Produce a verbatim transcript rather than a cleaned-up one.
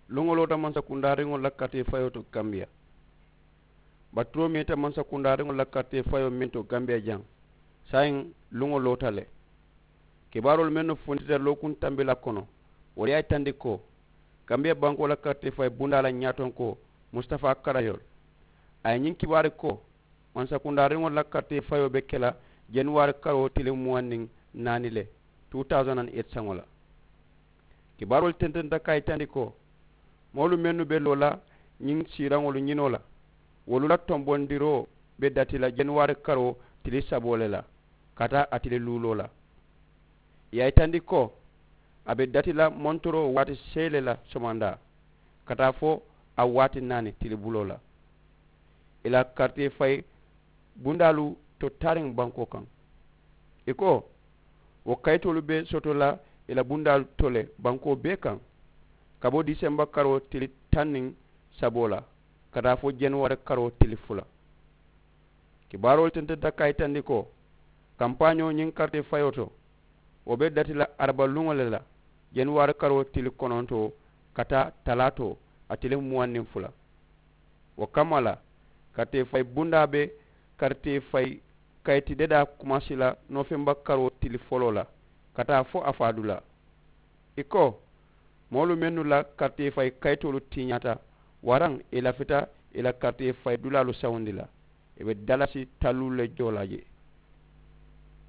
longolota man sakundari ngol lakkate fayo to Gambia batro meta man sakundari ngol lakkate fayo minto Gambia jang sayin longolota le kibarol menno fontita lokun tambila kono wori ay tandiko Gambia banko lakkate fay bundala nyaton ko Mustafa Karayol ay nyin kibare ko man sakundari ngol lakkate fayo be kela January karo tile muwanning nanile two thousand eight sangola kibarol tententa kay tandiko molu mennu be lola nyin sirangolu nyinola wolula tombondiro be datila January karo tile sabolela kata atile lulola ya tandiko abe datila montoro wati selela somanda kata fo a wati nani tile bulola ila quartier fay bundalu to taring banko kan iko wo kaytolu be sotola ila bundal tole banko be kan kabo December karo tili tanning sabola kada fo January karo tili fula kibarol tentata kaytandi ko kampanyo nyin carte fayoto wo be datila arba lungolela January karo tili kononto kata talato atile muwannin fula wo kamala kate fay bundabe karte fay kayti deda kumasila November karo tili folola kata fo afadula iko molu mennu la karte fay kaytolu tinyata warang ila fita ila karte fay dulalu sawndila ebe dalasi talule jolaje